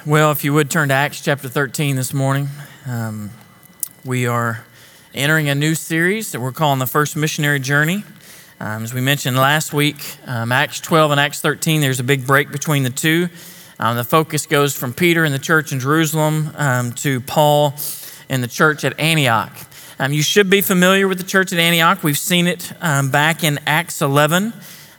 Well, if you would turn to Acts chapter 13 this morning, we are entering a new series that we're calling the First Missionary Journey. As we mentioned last week, Acts 12 and Acts 13, there's a big break between the two. The focus goes from Peter and the church in Jerusalem to Paul and the church at Antioch. You should be familiar with the church at Antioch. We've seen it back in Acts 11.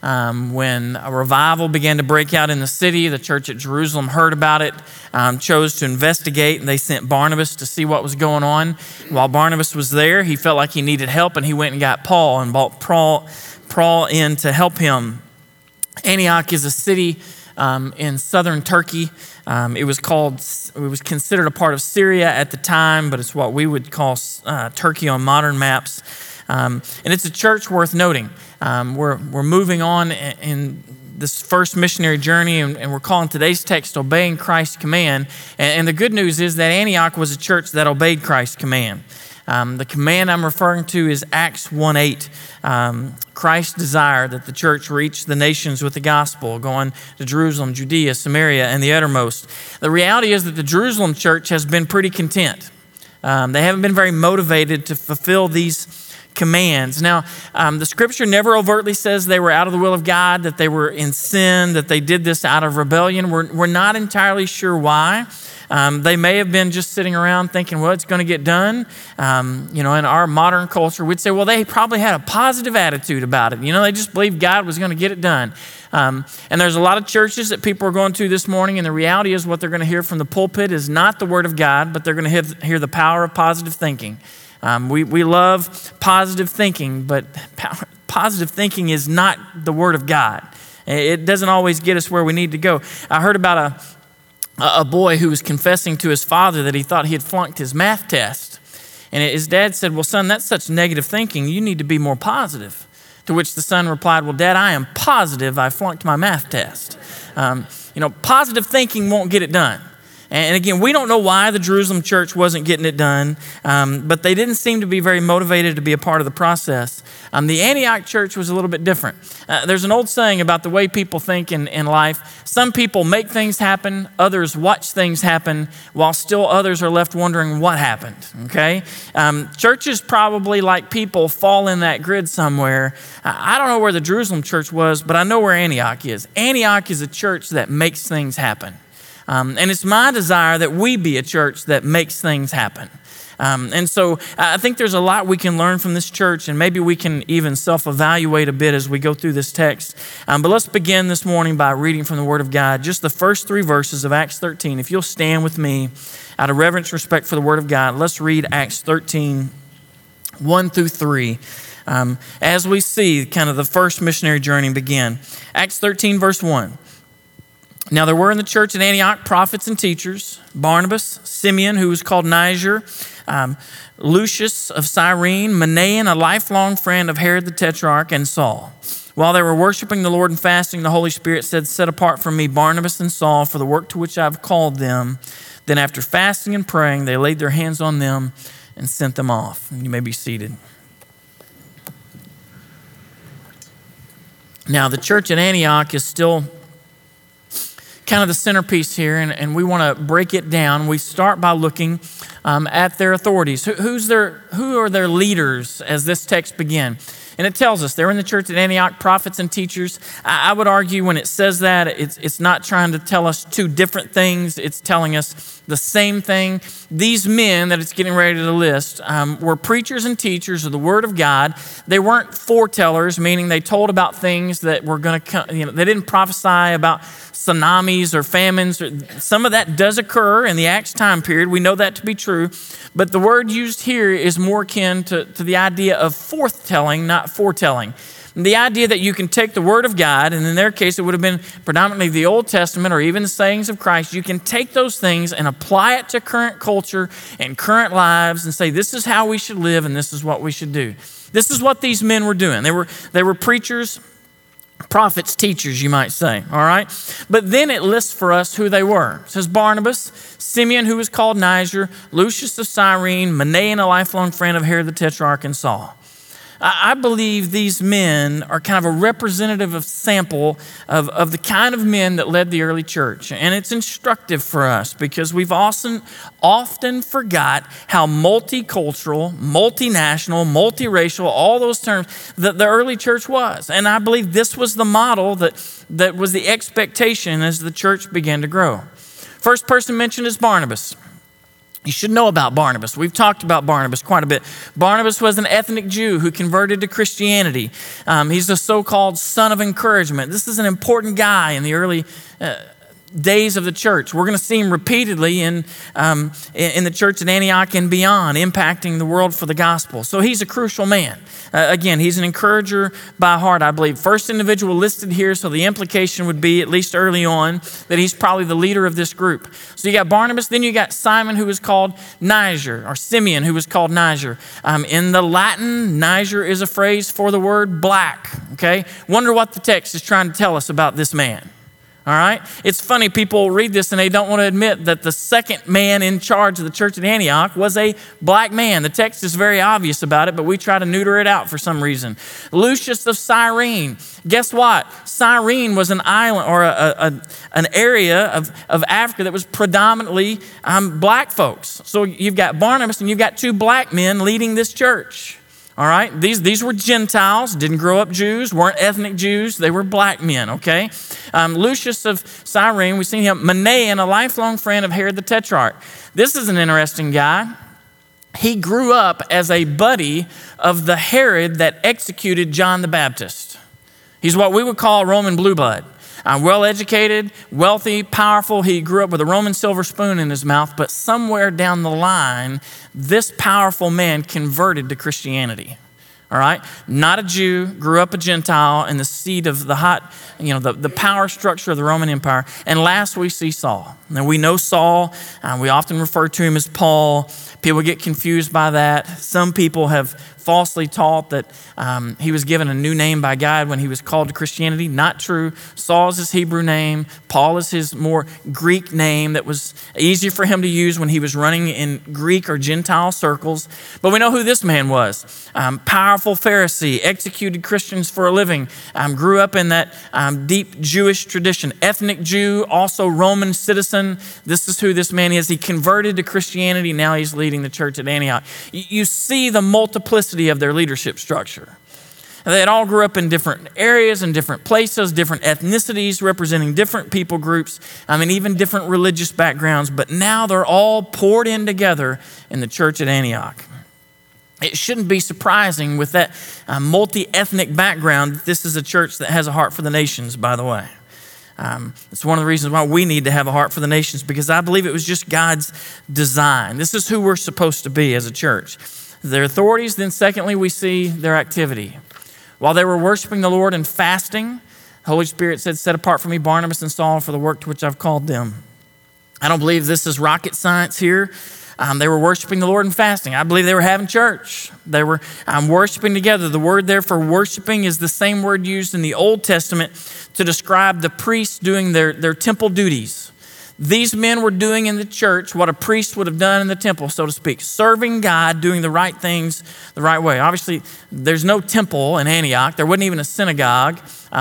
When a revival began to break out in the city, the church at Jerusalem heard about it, chose to investigate, and they sent Barnabas to see what was going on. While Barnabas was there, he felt like he needed help, and he went and got Paul and brought Paul in to help him. Antioch is a city in southern Turkey. It was considered a part of Syria at the time, but it's what we would call Turkey on modern maps. And it's a church worth noting. We're moving on in this first missionary journey, and we're calling today's text Obeying Christ's Command. And the good news is that Antioch was a church that obeyed Christ's command. The command I'm referring to is Acts 1:8. Christ desired that the church reach the nations with the gospel, going to Jerusalem, Judea, Samaria, and the uttermost. The reality is that the Jerusalem church has been pretty content. They haven't been very motivated to fulfill these commands. Now, the scripture never overtly says they were out of the will of God, that they were in sin, that they did this out of rebellion. We're not entirely sure why. They may have been just sitting around thinking, well, it's going to get done. In our modern culture, we'd say, well, they probably had a positive attitude about it. They just believed God was going to get it done. And there's a lot of churches that people are going to this morning, and the reality is what they're going to hear from the pulpit is not the word of God, but they're going to hear the power of positive thinking. We love positive thinking, but positive thinking is not the word of God. It doesn't always get us where we need to go. I heard about a boy who was confessing to his father that he thought he had flunked his math test. And his dad said, well, son, that's such negative thinking. You need to be more positive. To which the son replied, well, Dad, I am positive I flunked my math test. Positive thinking won't get it done. And again, we don't know why the Jerusalem church wasn't getting it done, but they didn't seem to be very motivated to be a part of the process. The Antioch church was a little bit different. There's an old saying about the way people think in life. Some people make things happen, others watch things happen, while still others are left wondering what happened, okay? Churches probably, like people, fall in that grid somewhere. I don't know where the Jerusalem church was, but I know where Antioch is. Antioch is a church that makes things happen. And it's my desire that we be a church that makes things happen. And so I think there's a lot we can learn from this church, and maybe we can even self-evaluate a bit as we go through this text. But let's begin this morning by reading from the Word of God, just the first 3 verses of Acts 13. If you'll stand with me out of reverence, respect for the Word of God, let's read Acts 13, 1 through 3. As we see kind of the first missionary journey begin. Acts 13, verse 1. Now there were in the church at Antioch prophets and teachers, Barnabas, Simeon, who was called Niger, Lucius of Cyrene, Manaen, a lifelong friend of Herod the Tetrarch, and Saul. While they were worshiping the Lord and fasting, the Holy Spirit said, set apart from me Barnabas and Saul for the work to which I have called them. Then after fasting and praying, they laid their hands on them and sent them off. You may be seated. Now the church at Antioch is still kind of the centerpiece here, and we want to break it down. We start by looking at their authorities. Who are their leaders as this text begins? And it tells us they're in the church at Antioch, prophets and teachers. I would argue when it says that, it's not trying to tell us two different things. It's telling us the same thing. These men that it's getting ready to list were preachers and teachers of the Word of God. They weren't foretellers, meaning they told about things that were going to come. They didn't prophesy about tsunamis or famines. Some of that does occur in the Acts time period. We know that to be true. But the word used here is more akin to the idea of forthtelling, not foretelling. The idea that you can take the Word of God, and in their case it would have been predominantly the Old Testament or even the sayings of Christ, you can take those things and apply it to current culture and current lives and say this is how we should live and this is what we should do. This is what these men were doing. They were preachers, prophets, teachers, you might say, all right? But then it lists for us who they were. It says Barnabas, Simeon, who was called Niger, Lucius of Cyrene, Manaen, a lifelong friend of Herod the Tetrarch, and Saul. I believe these men are kind of a representative of sample of the kind of men that led the early church. And it's instructive for us because we've often forgot how multicultural, multinational, multiracial, all those terms that the early church was. And I believe this was the model that was the expectation as the church began to grow. First person mentioned is Barnabas. You should know about Barnabas. We've talked about Barnabas quite a bit. Barnabas was an ethnic Jew who converted to Christianity. He's the so-called son of encouragement. This is an important guy in the early days of the church. We're going to see him repeatedly in the church at Antioch and beyond, impacting the world for the gospel. So he's a crucial man. Again, he's an encourager by heart, I believe. First individual listed here, so the implication would be, at least early on, that he's probably the leader of this group. So you got Barnabas, then you got Simon, who was called Niger, or Simeon, who was called Niger. In the Latin, Niger is a phrase for the word black, okay? Wonder what the text is trying to tell us about this man. All right? It's funny, people read this and they don't want to admit that the second man in charge of the church at Antioch was a black man. The text is very obvious about it, but we try to neuter it out for some reason. Lucius of Cyrene. Guess what? Cyrene was an island or an area of Africa that was predominantly black folks. So you've got Barnabas and you've got two black men leading this church. All right, these were Gentiles, didn't grow up Jews, weren't ethnic Jews, they were black men, okay? Lucius of Cyrene, we've seen him, Manaen, a lifelong friend of Herod the Tetrarch. This is an interesting guy. He grew up as a buddy of the Herod that executed John the Baptist. He's what we would call a Roman blue blood. Well-educated, wealthy, powerful. He grew up with a Roman silver spoon in his mouth, but somewhere down the line, this powerful man converted to Christianity. All right? Not a Jew, grew up a Gentile in the seat of the the power structure of the Roman Empire. And last we see Saul. Now we know Saul, we often refer to him as Paul. People get confused by that. Some people have falsely taught that he was given a new name by God when he was called to Christianity. Not true. Saul is his Hebrew name. Paul is his more Greek name that was easier for him to use when he was running in Greek or Gentile circles. But we know who this man was. Powerful Pharisee, executed Christians for a living, grew up in that deep Jewish tradition. Ethnic Jew, also Roman citizen. This is who this man is. He converted to Christianity. Now he's leading the church at Antioch. You see the multiplicity of their leadership structure. They had all grew up in different areas and different places, different ethnicities, representing different people groups, even different religious backgrounds, but now they're all poured in together in the church at Antioch. It shouldn't be surprising with that multi-ethnic background that this is a church that has a heart for the nations, by the way. It's one of the reasons why we need to have a heart for the nations, because I believe it was just God's design. This is who we're supposed to be as a church. Their authorities, then secondly, we see their activity. While they were worshiping the Lord and fasting, the Holy Spirit said, "Set apart for me Barnabas and Saul for the work to which I've called them." I don't believe this is rocket science here. They were worshiping the Lord and fasting. I believe they were having church. They were worshiping together. The word there for worshiping is the same word used in the Old Testament to describe the priests doing their temple duties. These men were doing in the church what a priest would have done in the temple, so to speak, serving God, doing the right things the right way. Obviously, there's no temple in Antioch. There wasn't even a synagogue.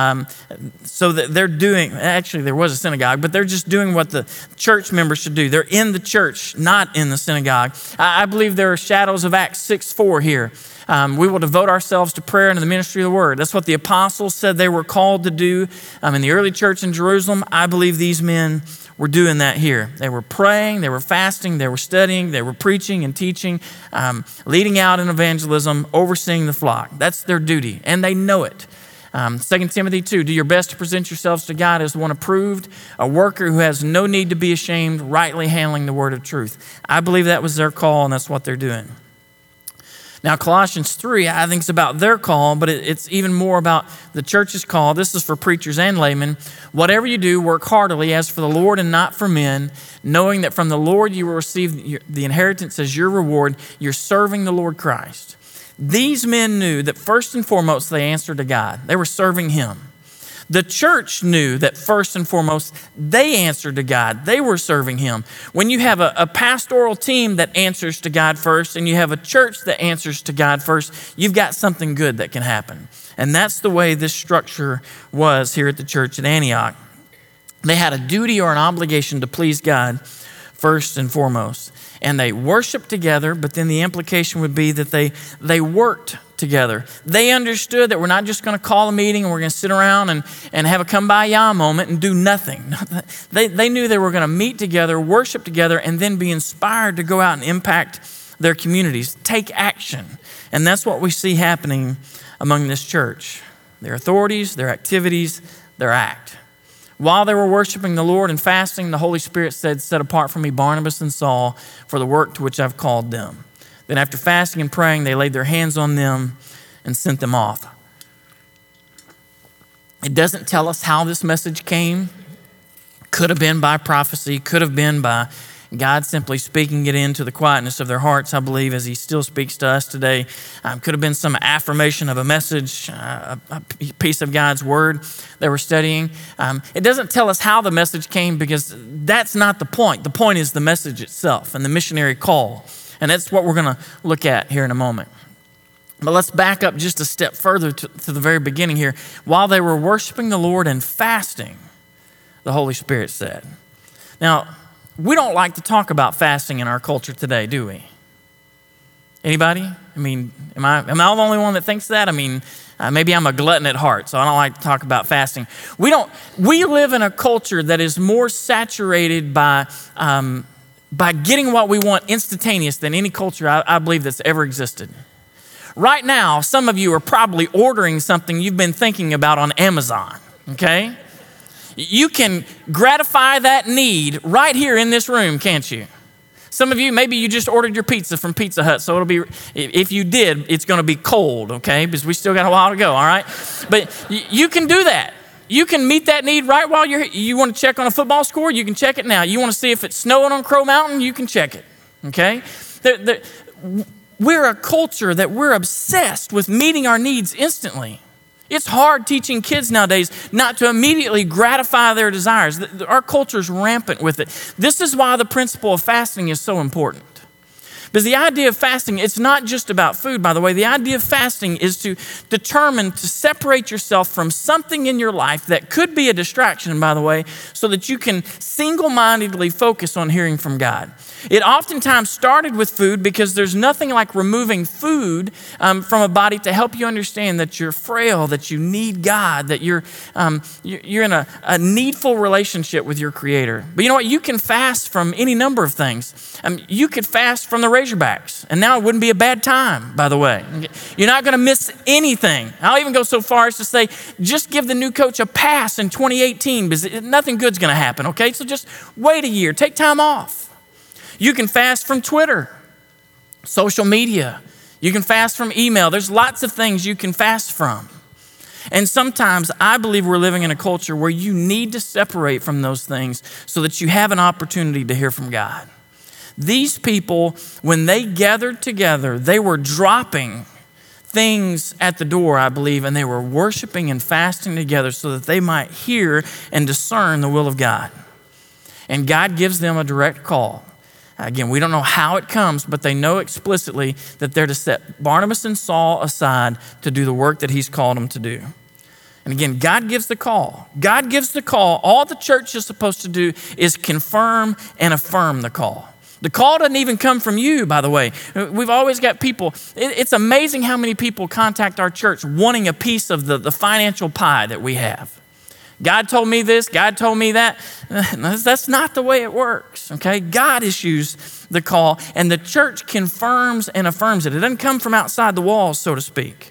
So that they're doing, actually there was a synagogue, but they're just doing what the church members should do. They're in the church, not in the synagogue. I believe there are shadows of Acts 6:4 here. We will devote ourselves to prayer and to the ministry of the word. That's what the apostles said they were called to do in the early church in Jerusalem. I believe these men were doing that here. They were praying, they were fasting, they were studying, they were preaching and teaching, leading out in evangelism, overseeing the flock. That's their duty, and they know it. 2 Timothy 2, do your best to present yourselves to God as one approved, a worker who has no need to be ashamed, rightly handling the word of truth. I believe that was their call, and that's what they're doing. Now, Colossians 3, I think it's about their call, but it's even more about the church's call. This is for preachers and laymen. Whatever you do, work heartily as for the Lord and not for men, knowing that from the Lord you will receive the inheritance as your reward. You're serving the Lord Christ. These men knew that first and foremost they answered to God. They were serving Him. The church knew that first and foremost, they answered to God. They were serving him. When you have a pastoral team that answers to God first and you have a church that answers to God first, you've got something good that can happen. And that's the way this structure was here at the church at Antioch. They had a duty or an obligation to please God first and foremost. And they worshiped together, but then the implication would be that they worked together. They understood that we're not just going to call a meeting and we're going to sit around and have a kumbaya moment and do nothing. They knew they were going to meet together, worship together, and then be inspired to go out and impact their communities, take action. And that's what we see happening among this church. Their authorities, their activities, their act. While they were worshiping the Lord and fasting, the Holy Spirit said, "Set apart for me Barnabas and Saul for the work to which I've called them." Then after fasting and praying, they laid their hands on them and sent them off. It doesn't tell us how this message came. Could have been by prophecy, could have been by God simply speaking it into the quietness of their hearts, I believe, as he still speaks to us today. Could have been some affirmation of a message, a piece of God's word they were studying. It doesn't tell us how the message came because that's not the point. The point is the message itself and the missionary call. And that's what we're going to look at here in a moment. But let's back up just a step further to the very beginning here. While they were worshiping the Lord and fasting, the Holy Spirit said. Now, we don't like to talk about fasting in our culture today, do we? Anybody? I mean, am I the only one that thinks that? I mean, maybe I'm a glutton at heart, so I don't like to talk about fasting. We live in a culture that is more saturated by getting what we want instantaneous than any culture I believe that's ever existed. Right now, some of you are probably ordering something you've been thinking about on Amazon, okay? You can gratify that need right here in this room, can't you? Some of you, maybe you just ordered your pizza from Pizza Hut, so it'll be, if you did, it's going to be cold, okay? Because we still got a while to go, all right? But you can do that. You can meet that need right while you want to check on a football score, you can check it now. You want to see if it's snowing on Crow Mountain, you can check it, okay? We're a culture that we're obsessed with meeting our needs instantly. It's hard teaching kids nowadays not to immediately gratify their desires. Our culture's rampant with it. This is why the principle of fasting is so important. Because the idea of fasting, it's not just about food, by the way. The idea of fasting is to determine to separate yourself from something in your life that could be a distraction, by the way, so that you can single-mindedly focus on hearing from God. It oftentimes started with food because there's nothing like removing food from a body to help you understand that you're frail, that you need God, that you're in a needful relationship with your Creator. But you know what? You can fast from any number of things. You could fast from the Razorbacks, and now it wouldn't be a bad time, by the way. You're not going to miss anything. I'll even go so far as to say, just give the new coach a pass in 2018 because nothing good's going to happen, okay? So just wait a year. Take time off. You can fast from Twitter, social media. You can fast from email. There's lots of things you can fast from. And sometimes I believe we're living in a culture where you need to separate from those things so that you have an opportunity to hear from God. These people, when they gathered together, they were dropping things at the door, I believe, and they were worshiping and fasting together so that they might hear and discern the will of God. And God gives them a direct call. Again, we don't know how it comes, but they know explicitly that they're to set Barnabas and Saul aside to do the work that he's called them to do. And again, God gives the call. God gives the call. All the church is supposed to do is confirm and affirm the call. The call doesn't even come from you, by the way. We've always got people. It's amazing how many people contact our church wanting a piece of the financial pie that we have. God told me this, God told me that. That's not the way it works, okay? God issues the call, and the church confirms and affirms it. It doesn't come from outside the walls, so to speak.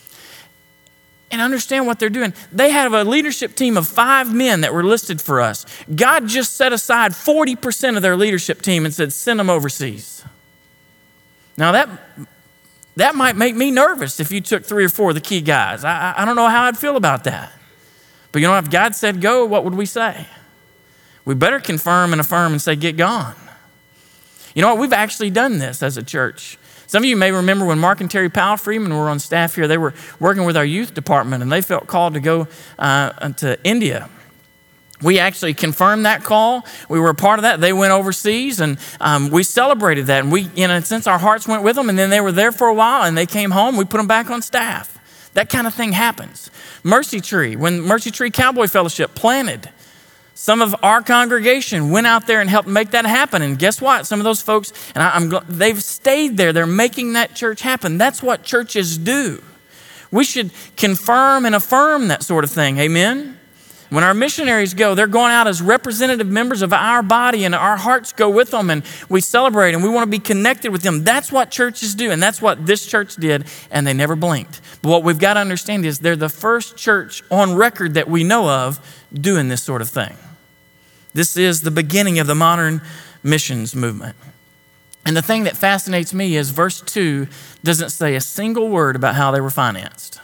And understand what they're doing. They have a leadership team of 5 men that were listed for us. God just set aside 40% of their leadership team and said, send them overseas. Now that might make me nervous if you took 3 or 4 of the key guys. I don't know how I'd feel about that. But you know, if God said go, what would we say? We better confirm and affirm and say, get gone. You know what? We've actually done this as a church. Some of you may remember when Mark and Terry Powell Freeman were on staff here, they were working with our youth department, and they felt called to go to India. We actually confirmed that call. We were a part of that. They went overseas, and we celebrated that. And we, in a sense, our hearts went with them, and then they were there for a while, and they came home. We put them back on staff. That kind of thing happens. Mercy Tree, when Mercy Tree Cowboy Fellowship planted, some of our congregation went out there and helped make that happen. And guess what? Some of those folks, they've stayed there. They're making that church happen. That's what churches do. We should confirm and affirm that sort of thing. Amen? When our missionaries go, they're going out as representative members of our body, and our hearts go with them, and we celebrate, and we want to be connected with them. That's what churches do, and that's what this church did, and they never blinked. But what we've got to understand is they're the first church on record that we know of doing this sort of thing. This is the beginning of the modern missions movement. And the thing that fascinates me is verse 2 doesn't say a single word about how they were financed,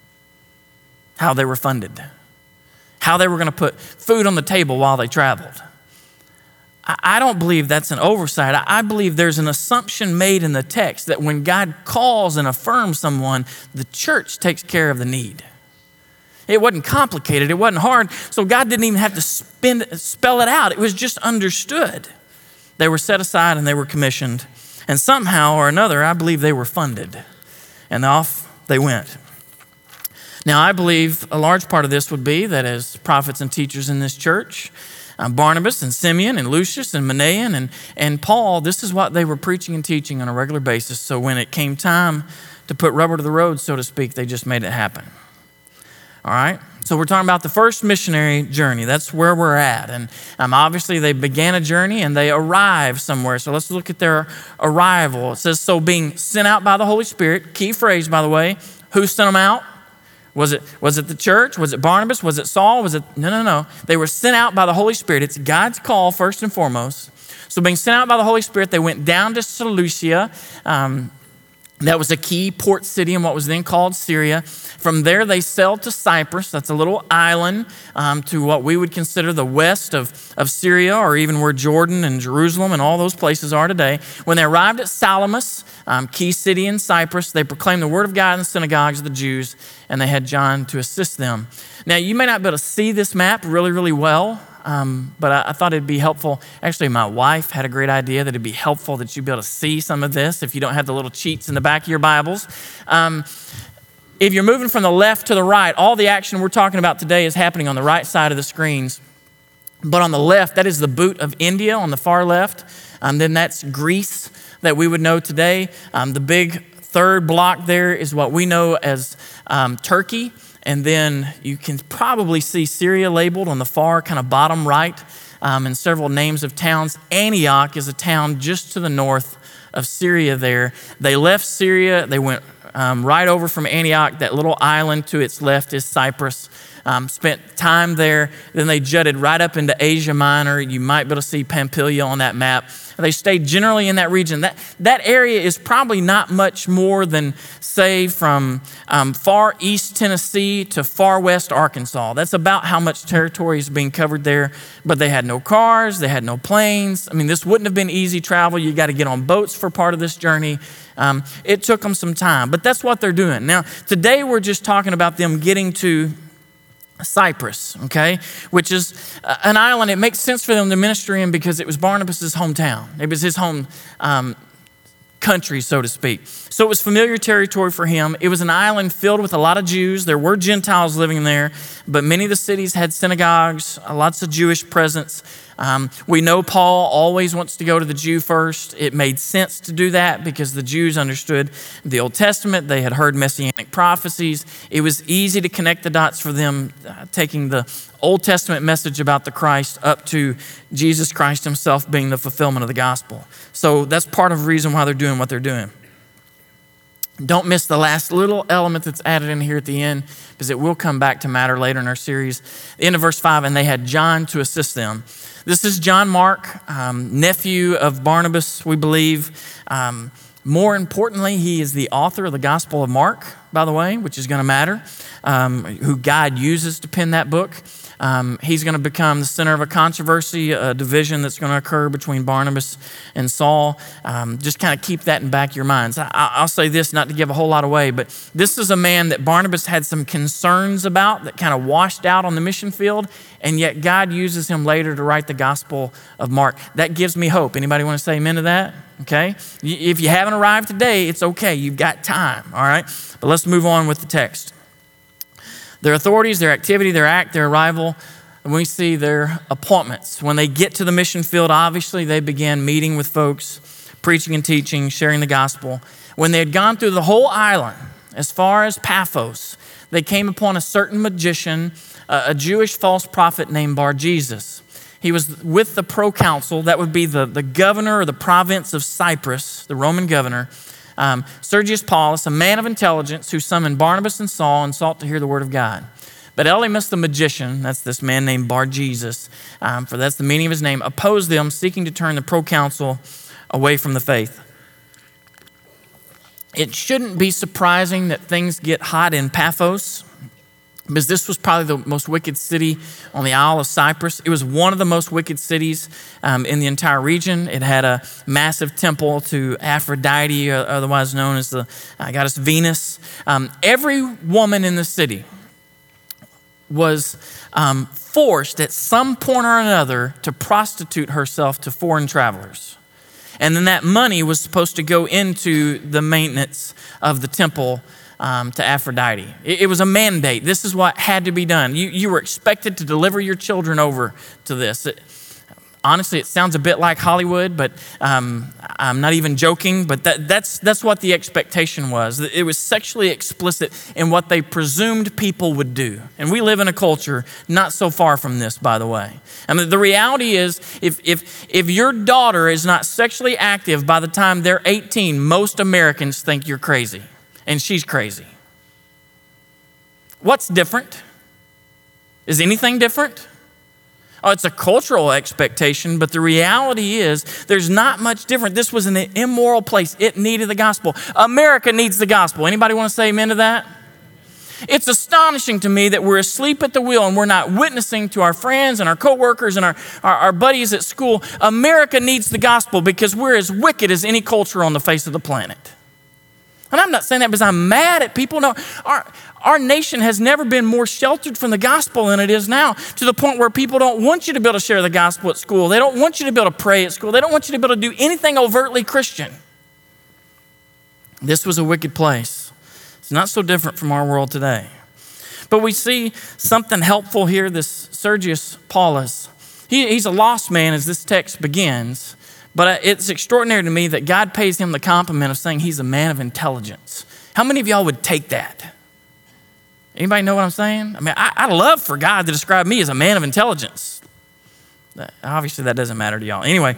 how they were funded, how they were going to put food on the table while they traveled. I don't believe that's an oversight. I believe there's an assumption made in the text that when God calls and affirms someone, the church takes care of the need. It wasn't complicated. It wasn't hard. So God didn't even have to spell it out. It was just understood. They were set aside and they were commissioned. And somehow or another, I believe they were funded. And off they went. Now, I believe a large part of this would be that as prophets and teachers in this church, Barnabas and Simeon and Lucius and Manaen and Paul, this is what they were preaching and teaching on a regular basis. So when it came time to put rubber to the road, so to speak, they just made it happen. All right? So we're talking about the first missionary journey. That's where we're at. And obviously they began a journey and they arrived somewhere. So let's look at their arrival. It says, so being sent out by the Holy Spirit, key phrase, by the way, who sent them out? Was it the church? Was it Barnabas? Was it Saul? No. They were sent out by the Holy Spirit. It's God's call first and foremost. So being sent out by the Holy Spirit, they went down to Seleucia. That was a key port city in what was then called Syria. From there, they sailed to Cyprus. That's a little island to what we would consider the west of Syria, or even where Jordan and Jerusalem and all those places are today. When they arrived at Salamis, key city in Cyprus, they proclaimed the word of God in the synagogues of the Jews, and they had John to assist them. Now, you may not be able to see this map really, really well, but I thought it'd be helpful. Actually, my wife had a great idea that it'd be helpful that you'd be able to see some of this if you don't have the little cheats in the back of your Bibles. If you're moving from the left to the right, all the action we're talking about today is happening on the right side of the screens. But on the left, that is the boot of India on the far left. Then that's Greece that we would know today. The big third block there is what we know as Turkey. And then you can probably see Syria labeled on the far kind of bottom right, and several names of towns. Antioch is a town just to the north of Syria there. They left Syria. They went right over from Antioch. That little island to its left is Cyprus. Spent time there. Then they jutted right up into Asia Minor. You might be able to see Pamphylia on that map. They stayed generally in that region. That area is probably not much more than, say, from far east Tennessee to far west Arkansas. That's about how much territory is being covered there. But they had no cars. They had no planes. I mean, this wouldn't have been easy travel. You got to get on boats for part of this journey. It took them some time. But that's what they're doing. Now, today we're just talking about them getting to Cyprus, okay, which is an island. It makes sense for them to minister in because it was Barnabas' hometown. It was his home country, so to speak. So it was familiar territory for him. It was an island filled with a lot of Jews. There were Gentiles living there, but many of the cities had synagogues, lots of Jewish presence. We know Paul always wants to go to the Jew first. It made sense to do that because the Jews understood the Old Testament. They had heard messianic prophecies. It was easy to connect the dots for them, taking the Old Testament message about the Christ up to Jesus Christ himself being the fulfillment of the gospel. So that's part of the reason why they're doing what they're doing. Don't miss the last little element that's added in here at the end, because it will come back to matter later in our series. The end of verse 5, and they had John to assist them. This is John Mark, nephew of Barnabas, we believe. More importantly, he is the author of the Gospel of Mark, by the way, which is going to matter, who God uses to pen that book. He's going to become the center of a controversy, a division that's going to occur between Barnabas and Saul. Just kind of keep that in back of your minds. I'll say this, not to give a whole lot away, but this is a man that Barnabas had some concerns about that kind of washed out on the mission field, and yet God uses him later to write the Gospel of Mark. That gives me hope. Anybody want to say amen to that? Okay? If you haven't arrived today, it's okay. You've got time, all right? But let's move on with the text. Their authorities, their activity, their act, their arrival, and we see their appointments. When they get to the mission field, obviously they began meeting with folks, preaching and teaching, sharing the gospel. When they had gone through the whole island, as far as Paphos, they came upon a certain magician, a Jewish false prophet named Bar-Jesus. He was with the proconsul, that would be the governor of the province of Cyprus, the Roman governor, Sergius Paulus, a man of intelligence who summoned Barnabas and Saul and sought to hear the word of God. But Elymas the magician, that's this man named Bar-Jesus, for that's the meaning of his name, opposed them, seeking to turn the proconsul away from the faith. It shouldn't be surprising that things get hot in Paphos, because this was probably the most wicked city on the Isle of Cyprus. It was one of the most wicked cities in the entire region. It had a massive temple to Aphrodite, otherwise known as the goddess Venus. Every woman in the city was forced at some point or another to prostitute herself to foreign travelers. And then that money was supposed to go into the maintenance of the temple to Aphrodite. It was a mandate. This is what had to be done. You were expected to deliver your children over to this. Honestly, it sounds a bit like Hollywood, but I'm not even joking, but that's what the expectation was. It was sexually explicit in what they presumed people would do. And we live in a culture not so far from this, by the way. I mean, the reality is, if your daughter is not sexually active by the time they're 18, most Americans think you're crazy. And she's crazy. What's different? Is anything different? Oh, it's a cultural expectation, but the reality is there's not much different. This was an immoral place. It needed the gospel. America needs the gospel. Anybody want to say amen to that? It's astonishing to me that we're asleep at the wheel and we're not witnessing to our friends and our coworkers and our buddies at school. America needs the gospel because we're as wicked as any culture on the face of the planet. And I'm not saying that because I'm mad at people. No, our nation has never been more sheltered from the gospel than it is now, to the point where people don't want you to be able to share the gospel at school. They don't want you to be able to pray at school. They don't want you to be able to do anything overtly Christian. This was a wicked place. It's not so different from our world today. But we see something helpful here, this Sergius Paulus. He's a lost man as this text begins. But it's extraordinary to me that God pays him the compliment of saying he's a man of intelligence. How many of y'all would take that? Anybody know what I'm saying? I mean, I'd love for God to describe me as a man of intelligence. Obviously, that doesn't matter to y'all. Anyway,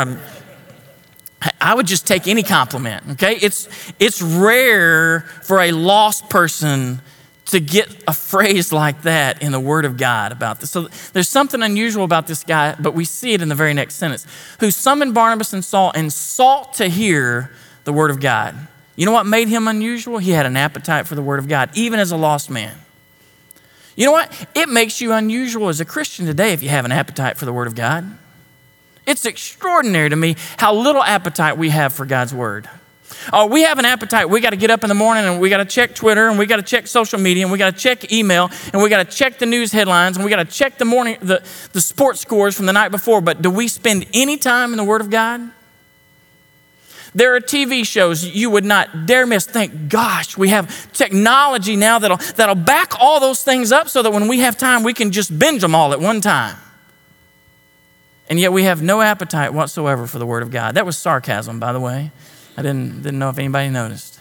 I would just take any compliment, okay? It's rare for a lost person to get a phrase like that in the Word of God about this. So there's something unusual about this guy, but we see it in the very next sentence. Who summoned Barnabas and Saul and sought to hear the Word of God. You know what made him unusual? He had an appetite for the Word of God, even as a lost man. You know what? It makes you unusual as a Christian today if you have an appetite for the Word of God. It's extraordinary to me how little appetite we have for God's Word. Oh, we have an appetite. We got to get up in the morning and we got to check Twitter and we got to check social media and we got to check email and we got to check the news headlines and we got to check the sports scores from the night before. But do we spend any time in the Word of God? There are TV shows you would not dare miss. Thank gosh, we have technology now that'll back all those things up so that when we have time, we can just binge them all at one time. And yet we have no appetite whatsoever for the Word of God. That was sarcasm, by the way. I didn't know if anybody noticed.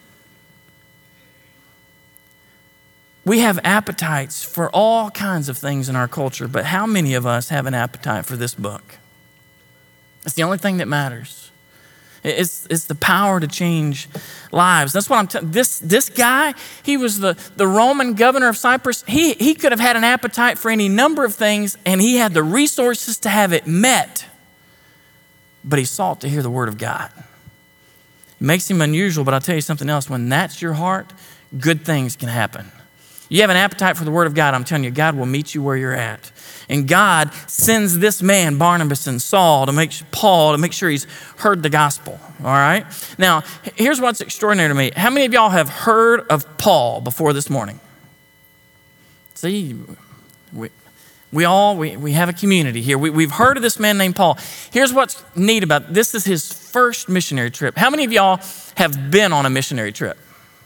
We have appetites for all kinds of things in our culture, but how many of us have an appetite for this book? It's the only thing that matters. It's the power to change lives. That's what I'm telling. This guy, he was the Roman governor of Cyprus. He could have had an appetite for any number of things, and he had the resources to have it met. But he sought to hear the Word of God. It makes him unusual, but I'll tell you something else. When that's your heart, good things can happen. You have an appetite for the word of God, I'm telling you, God will meet you where you're at. And God sends this man, Barnabas and Paul, to make sure he's heard the gospel, all right? Now, here's what's extraordinary to me. How many of y'all have heard of Paul before this morning? See, we have a community here. We've heard of this man named Paul. Here's what's neat about it. This is his first missionary trip. How many of y'all have been on a missionary trip?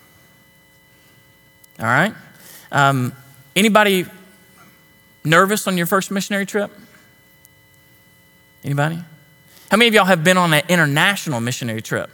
All right. Anybody nervous on your first missionary trip? Anybody? How many of y'all have been on an international missionary trip?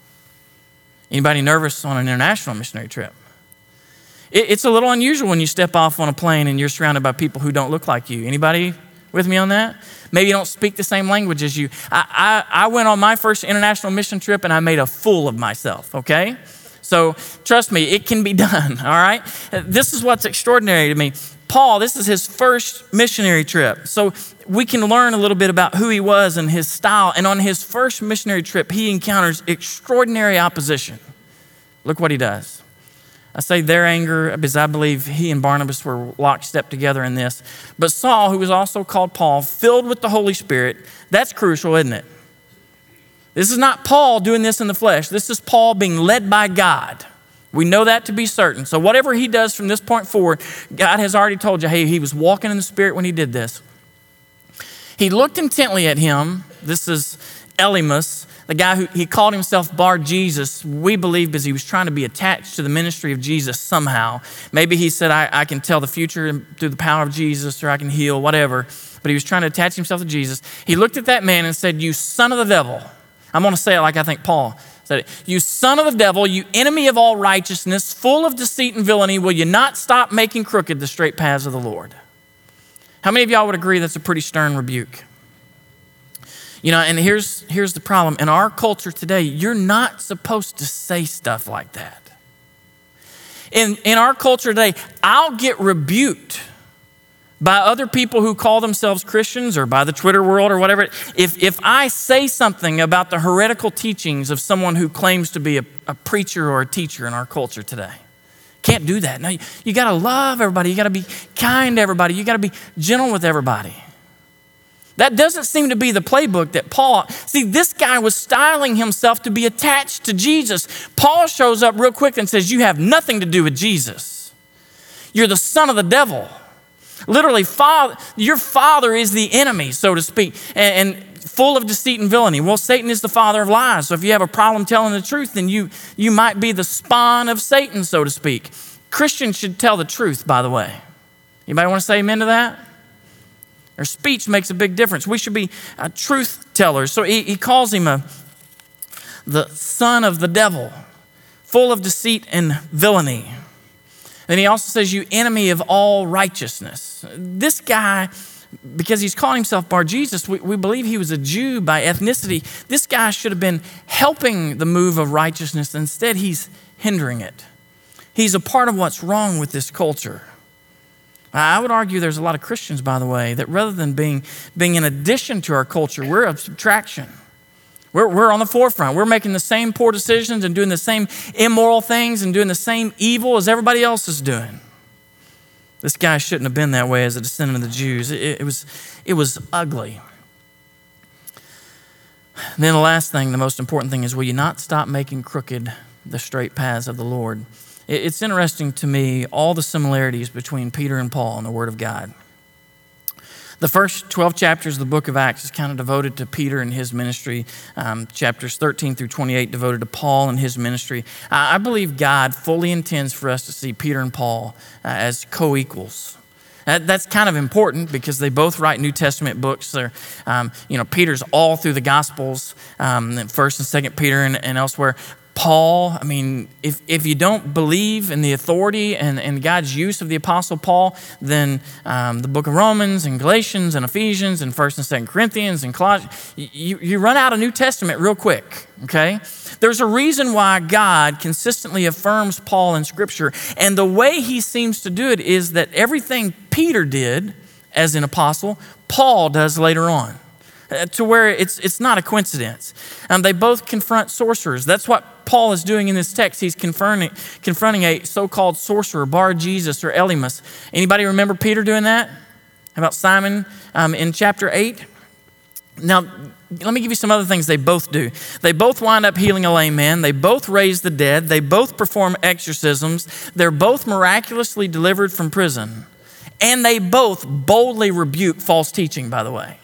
Anybody nervous on an international missionary trip? It's a little unusual when you step off on a plane and you're surrounded by people who don't look like you. Anybody with me on that? Maybe you don't speak the same language as you. I went on my first international mission trip and I made a fool of myself, okay? So trust me, it can be done, all right? This is what's extraordinary to me. Paul, this is his first missionary trip. So we can learn a little bit about who he was and his style. And on his first missionary trip, he encounters extraordinary opposition. Look what he does. I say their anger because I believe he and Barnabas were lockstep together in this. But Saul, who was also called Paul, filled with the Holy Spirit, that's crucial, isn't it? This is not Paul doing this in the flesh. This is Paul being led by God. We know that to be certain. So whatever he does from this point forward, God has already told you, hey, he was walking in the Spirit when he did this. He looked intently at him. This is Elymas, the guy who he called himself Bar Jesus, we believe because he was trying to be attached to the ministry of Jesus somehow. Maybe he said, I can tell the future through the power of Jesus, or I can heal, whatever. But he was trying to attach himself to Jesus. He looked at that man and said, you son of the devil. I'm going to say it like I think Paul said it. You son of the devil, you enemy of all righteousness, full of deceit and villainy, will you not stop making crooked the straight paths of the Lord? How many of y'all would agree that's a pretty stern rebuke? You know, and here's the problem. In our culture today, you're not supposed to say stuff like that. In our culture today, I'll get rebuked by other people who call themselves Christians or by the Twitter world or whatever. If I say something about the heretical teachings of someone who claims to be a preacher or a teacher in our culture today. Can't do that. No, you got to love everybody. You got to be kind to everybody. You got to be gentle with everybody. That doesn't seem to be the playbook that Paul, see, this guy was styling himself to be attached to Jesus. Paul shows up real quick and says, you have nothing to do with Jesus. You're the son of the devil. Literally, your father is the enemy, so to speak, and full of deceit and villainy. Well, Satan is the father of lies. So if you have a problem telling the truth, then you might be the spawn of Satan, so to speak. Christians should tell the truth, by the way. Anybody want to say amen to that? Our speech makes a big difference. We should be truth tellers. So he calls him the son of the devil, full of deceit and villainy. Then he also says, you enemy of all righteousness. This guy, because he's calling himself Bar Jesus, we believe he was a Jew by ethnicity. This guy should have been helping the move of righteousness. Instead, he's hindering it. He's a part of what's wrong with this culture. I would argue there's a lot of Christians, by the way, that rather than being an addition to our culture, we're a subtraction. We're on the forefront. We're making the same poor decisions and doing the same immoral things and doing the same evil as everybody else is doing. This guy shouldn't have been that way as a descendant of the Jews. It was ugly. And then the last thing, the most important thing is, will you not stop making crooked the straight paths of the Lord? It's interesting to me, all the similarities between Peter and Paul in the Word of God. The first 12 chapters of the book of Acts is kind of devoted to Peter and his ministry. Chapters 13 through 28 devoted to Paul and his ministry. I believe God fully intends for us to see Peter and Paul as co-equals. That's kind of important because they both write New Testament books. They're, Peter's all through the Gospels, 1st and 2nd Peter and elsewhere. Paul, I mean, if you don't believe in the authority and God's use of the Apostle Paul, then the book of Romans and Galatians and Ephesians and 1st and 2nd Corinthians and Colossians, you run out of New Testament real quick, okay? There's a reason why God consistently affirms Paul in Scripture, and the way he seems to do it is that everything Peter did as an apostle, Paul does later on. To where it's not a coincidence. They both confront sorcerers. That's what Paul is doing in this text, he's confronting a so-called sorcerer, Bar-Jesus or Elymas. Anybody remember Peter doing that? How about Simon in chapter 8? Now, let me give you some other things they both do. They both wind up healing a lame man. They both raise the dead. They both perform exorcisms. They're both miraculously delivered from prison. And they both boldly rebuke false teaching, by the way.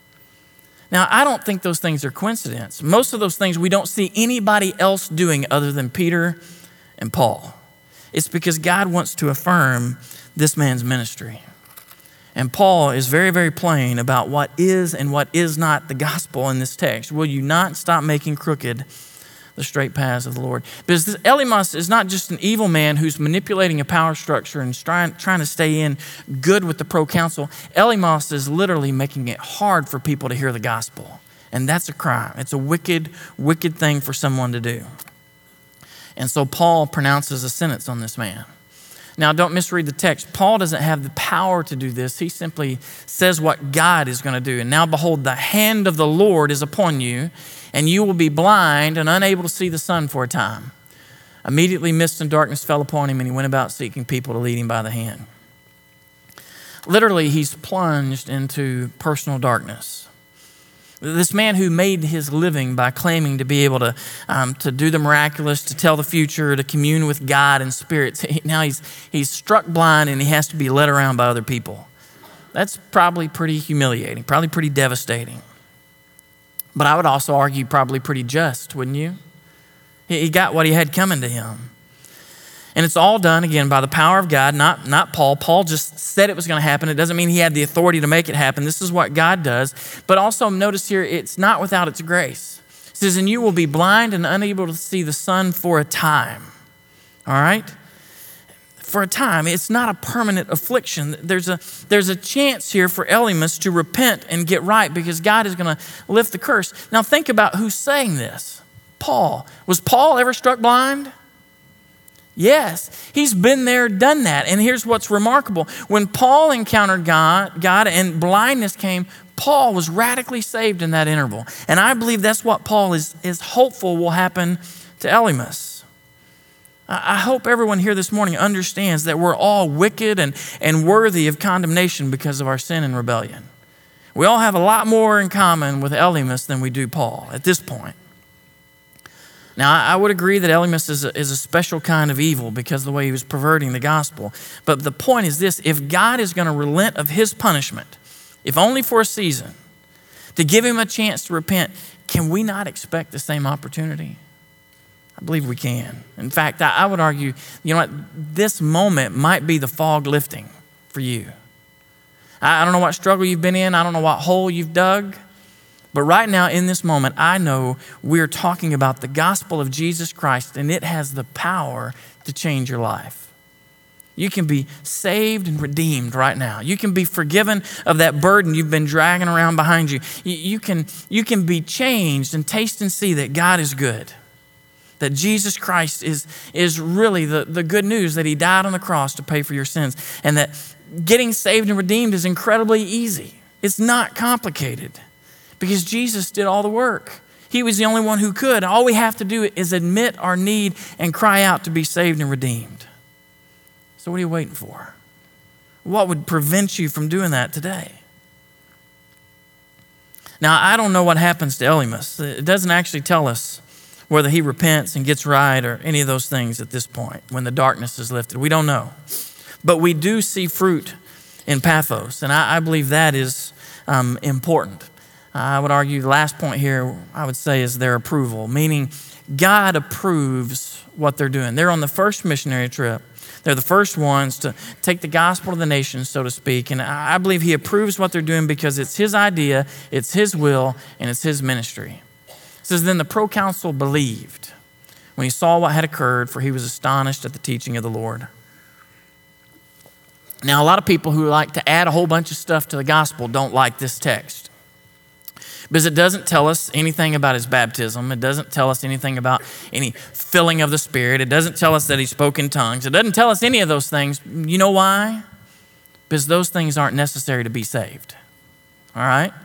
Now, I don't think those things are coincidence. Most of those things we don't see anybody else doing other than Peter and Paul. It's because God wants to affirm this man's ministry. And Paul is very, very plain about what is and what is not the gospel in this text. Will you not stop making crooked the straight paths of the Lord? Because this Elymas is not just an evil man who's manipulating a power structure and trying to stay in good with the proconsul. Elymas is literally making it hard for people to hear the gospel. And that's a crime. It's a wicked, wicked thing for someone to do. And so Paul pronounces a sentence on this man. Now, don't misread the text. Paul doesn't have the power to do this. He simply says what God is going to do. And now, behold, the hand of the Lord is upon you, and you will be blind and unable to see the sun for a time. Immediately, mist and darkness fell upon him, and he went about seeking people to lead him by the hand. Literally, he's plunged into personal darkness. This man who made his living by claiming to be able to do the miraculous, to tell the future, to commune with God and spirits, now he's struck blind and he has to be led around by other people. That's probably pretty humiliating, probably pretty devastating. But I would also argue probably pretty just, wouldn't you? He got what he had coming to him. And it's all done, again, by the power of God, not Paul. Paul just said it was going to happen. It doesn't mean he had the authority to make it happen. This is what God does. But also notice here, it's not without its grace. It says, and you will be blind and unable to see the sun for a time. All right? For a time. It's not a permanent affliction. There's a chance here for Elymas to repent and get right because God is going to lift the curse. Now think about who's saying this. Paul. Was Paul ever struck blind? Yes, he's been there, done that. And here's what's remarkable. When Paul encountered God and blindness came, Paul was radically saved in that interval. And I believe that's what Paul is hopeful will happen to Elymas. I hope everyone here this morning understands that we're all wicked and worthy of condemnation because of our sin and rebellion. We all have a lot more in common with Elymas than we do Paul at this point. Now, I would agree that Elymas is a special kind of evil because of the way he was perverting the gospel. But the point is this, if God is going to relent of his punishment, if only for a season, to give him a chance to repent, can we not expect the same opportunity? I believe we can. In fact, I would argue, you know what, this moment might be the fog lifting for you. I don't know what struggle you've been in. I don't know what hole you've dug. But right now, in this moment, I know we're talking about the gospel of Jesus Christ, and it has the power to change your life. You can be saved and redeemed right now. You can be forgiven of that burden you've been dragging around behind you. You can be changed and taste and see that God is good, that Jesus Christ is really the good news, that he died on the cross to pay for your sins, and that getting saved and redeemed is incredibly easy. It's not complicated. Because Jesus did all the work. He was the only one who could. All we have to do is admit our need and cry out to be saved and redeemed. So what are you waiting for? What would prevent you from doing that today? Now, I don't know what happens to Elymas. It doesn't actually tell us whether he repents and gets right or any of those things at this point when the darkness is lifted. We don't know. But we do see fruit in Paphos, and I believe that is important. I would argue the last point here, I would say, is their approval, meaning God approves what they're doing. They're on the first missionary trip. They're the first ones to take the gospel to the nations, so to speak. And I believe he approves what they're doing because it's his idea, it's his will, and it's his ministry. It says, then the proconsul believed when he saw what had occurred, for he was astonished at the teaching of the Lord. Now, a lot of people who like to add a whole bunch of stuff to the gospel don't like this text. Because it doesn't tell us anything about his baptism. It doesn't tell us anything about any filling of the Spirit. It doesn't tell us that he spoke in tongues. It doesn't tell us any of those things. You know why? Because those things aren't necessary to be saved. All right?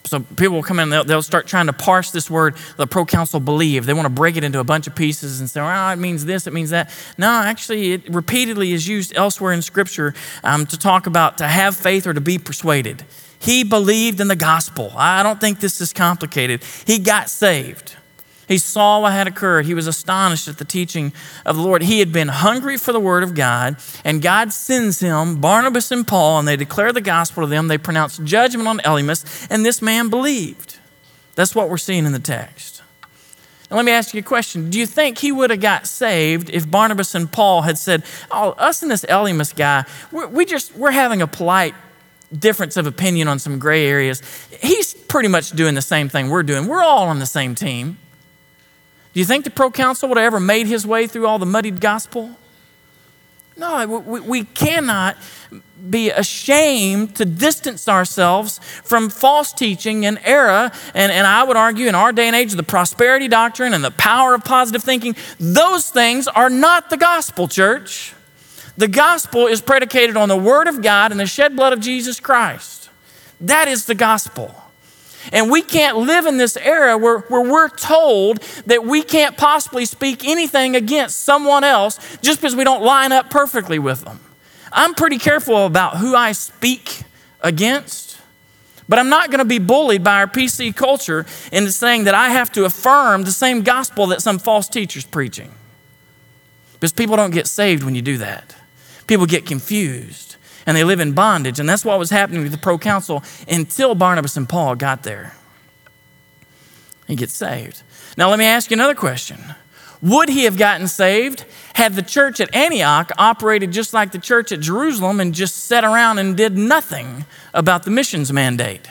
So people will come in and they'll start trying to parse this word, the proconsul believe. They want to break it into a bunch of pieces and say, oh, it means this, it means that. No, actually, it repeatedly is used elsewhere in Scripture to talk about to have faith or to be persuaded. He believed in the gospel. I don't think this is complicated. He got saved. He saw what had occurred. He was astonished at the teaching of the Lord. He had been hungry for the word of God, and God sends him, Barnabas and Paul, and they declare the gospel to them. They pronounce judgment on Elymas, and this man believed. That's what we're seeing in the text. Now, let me ask you a question. Do you think he would have got saved if Barnabas and Paul had said, oh, us and this Elymas guy, we're having a polite difference of opinion on some gray areas. He's pretty much doing the same thing we're doing. We're all on the same team. Do you think the proconsul would have ever made his way through all the muddied gospel? No, we cannot be ashamed to distance ourselves from false teaching and error. And I would argue in our day and age, the prosperity doctrine and the power of positive thinking, those things are not the gospel, church. The gospel is predicated on the word of God and the shed blood of Jesus Christ. That is the gospel. And we can't live in this era where we're told that we can't possibly speak anything against someone else just because we don't line up perfectly with them. I'm pretty careful about who I speak against, but I'm not going to be bullied by our PC culture into saying that I have to affirm the same gospel that some false teacher's preaching. Because people don't get saved when you do that. People get confused. And they live in bondage. And that's what was happening with the proconsul until Barnabas and Paul got there. He gets saved. Now let me ask you another question. Would he have gotten saved had the church at Antioch operated just like the church at Jerusalem and just sat around and did nothing about the missions mandate?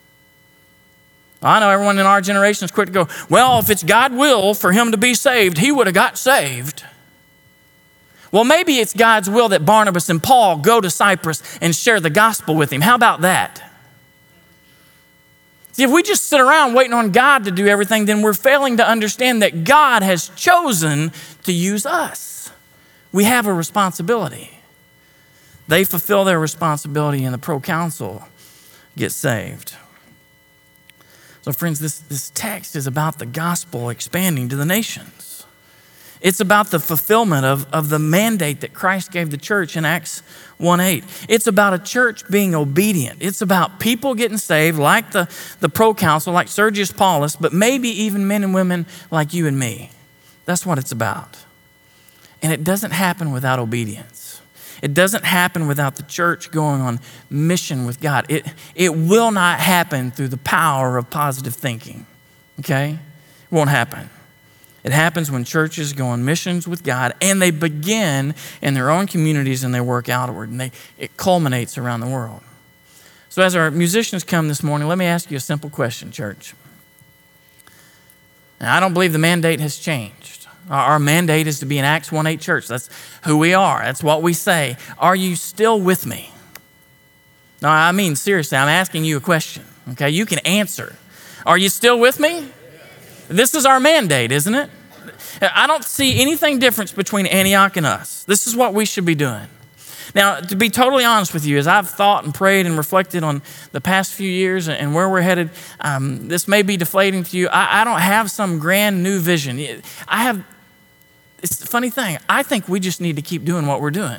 I know everyone in our generation is quick to go, well, if it's God's will for him to be saved, he would have got saved. Well, maybe it's God's will that Barnabas and Paul go to Cyprus and share the gospel with him. How about that? See, if we just sit around waiting on God to do everything, then we're failing to understand that God has chosen to use us. We have a responsibility. They fulfill their responsibility and the proconsul gets saved. So friends, this text is about the gospel expanding to the nations. It's about the fulfillment of the mandate that Christ gave the church in Acts 1:8. It's about a church being obedient. It's about people getting saved like the proconsul, like Sergius Paulus, but maybe even men and women like you and me. That's what it's about. And it doesn't happen without obedience. It doesn't happen without the church going on mission with God. It will not happen through the power of positive thinking, okay? It won't happen. It happens when churches go on missions with God and they begin in their own communities and they work outward and it culminates around the world. So as our musicians come this morning, let me ask you a simple question, church. Now, I don't believe the mandate has changed. Our mandate is to be an Acts 1:8 church. That's who we are. That's what we say. Are you still with me? No, I mean, seriously, I'm asking you a question, okay? You can answer. Are you still with me? This is our mandate, isn't it? I don't see anything different between Antioch and us. This is what we should be doing. Now, to be totally honest with you, as I've thought and prayed and reflected on the past few years and where we're headed, this may be deflating to you. I don't have some grand new vision. It's the funny thing. I think we just need to keep doing what we're doing.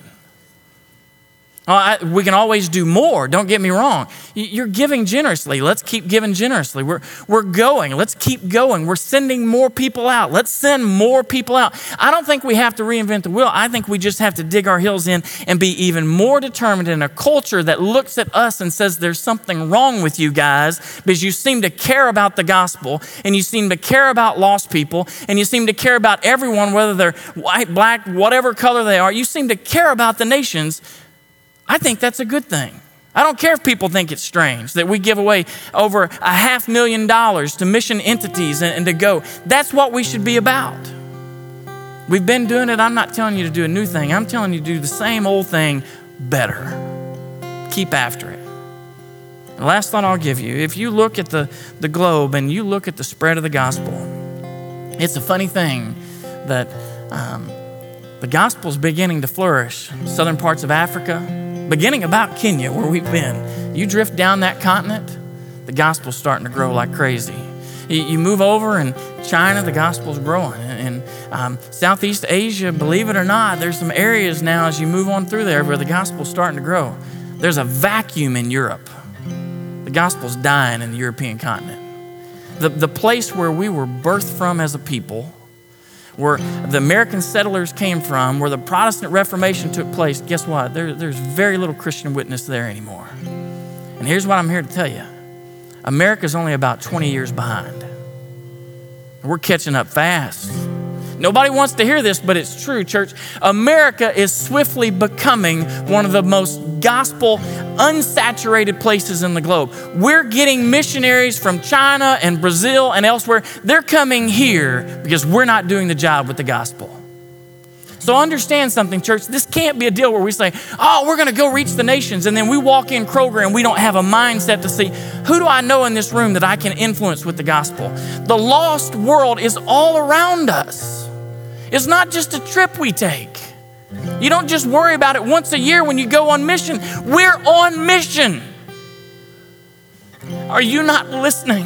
We can always do more, don't get me wrong. You're giving generously. Let's keep giving generously. We're going. Let's keep going. We're sending more people out. Let's send more people out. I don't think we have to reinvent the wheel. I think we just have to dig our heels in and be even more determined in a culture that looks at us and says there's something wrong with you guys because you seem to care about the gospel and you seem to care about lost people and you seem to care about everyone, whether they're white, black, whatever color they are. You seem to care about the nations. I think that's a good thing. I don't care if people think it's strange that we give away over $500,000 to mission entities and to go. That's what we should be about. We've been doing it. I'm not telling you to do a new thing. I'm telling you to do the same old thing better. Keep after it. The last thought I'll give you, if you look at the globe and you look at the spread of the gospel, it's a funny thing that the gospel's beginning to flourish. Southern parts of Africa, beginning about Kenya, where we've been. You drift down that continent, the gospel's starting to grow like crazy. You move over in China, the gospel's growing. And Southeast Asia, believe it or not, there's some areas now as you move on through there where the gospel's starting to grow. There's a vacuum in Europe. The gospel's dying in the European continent. The place where we were birthed from as a people, where the American settlers came from, where the Protestant Reformation took place, guess what? There's very little Christian witness there anymore. And here's what I'm here to tell you. America's only about 20 years behind. We're catching up fast. Nobody wants to hear this, but it's true, church. America is swiftly becoming one of the most gospel unsaturated places in the globe. We're getting missionaries from China and Brazil and elsewhere. They're coming here because we're not doing the job with the gospel. So understand something, church. This can't be a deal where we say, oh, we're going to go reach the nations, and then we walk in Kroger and we don't have a mindset to see, who do I know in this room that I can influence with the gospel? The lost world is all around us. It's not just a trip we take. You don't just worry about it once a year when you go on mission. We're on mission. Are you not listening?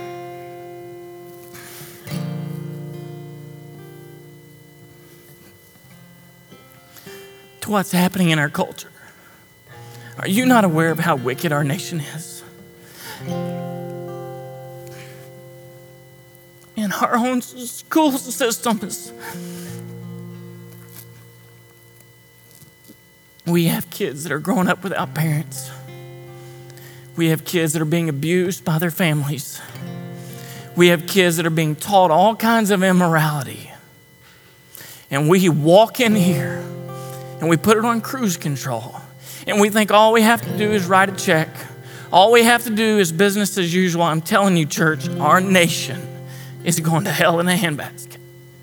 To what's happening in our culture? Are you not aware of how wicked our nation is? And our own school system is... We have kids that are growing up without parents. We have kids that are being abused by their families. We have kids that are being taught all kinds of immorality. And we walk in here and we put it on cruise control. And we think all we have to do is write a check. All we have to do is business as usual. I'm telling you, church, our nation is going to hell in a handbasket.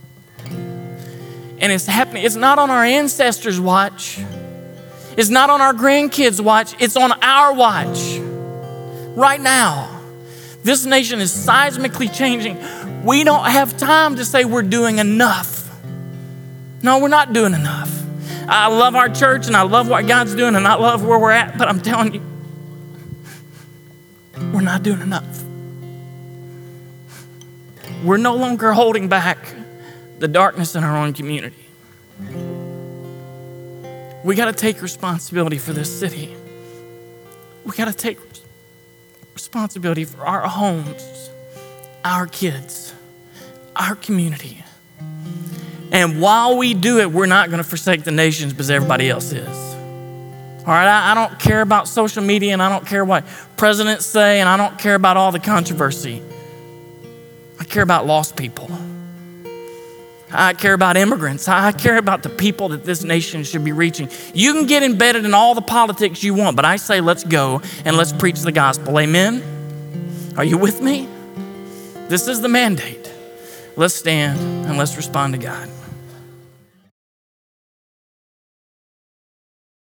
And it's happening. It's not on our ancestors' watch. It's not on our grandkids' watch. It's on our watch. Right now. This nation is seismically changing. We don't have time to say we're doing enough. No, we're not doing enough. I love our church and I love what God's doing and I love where we're at, but I'm telling you, we're not doing enough. We're no longer holding back the darkness in our own community. We got to take responsibility for this city. We got to take responsibility for our homes, our kids, our community. And while we do it, we're not going to forsake the nations because everybody else is. All right, I don't care about social media and I don't care what presidents say and I don't care about all the controversy. I care about lost people. I care about immigrants. I care about the people that this nation should be reaching. You can get embedded in all the politics you want, but I say let's go and let's preach the gospel. Amen? Are you with me? This is the mandate. Let's stand and let's respond to God.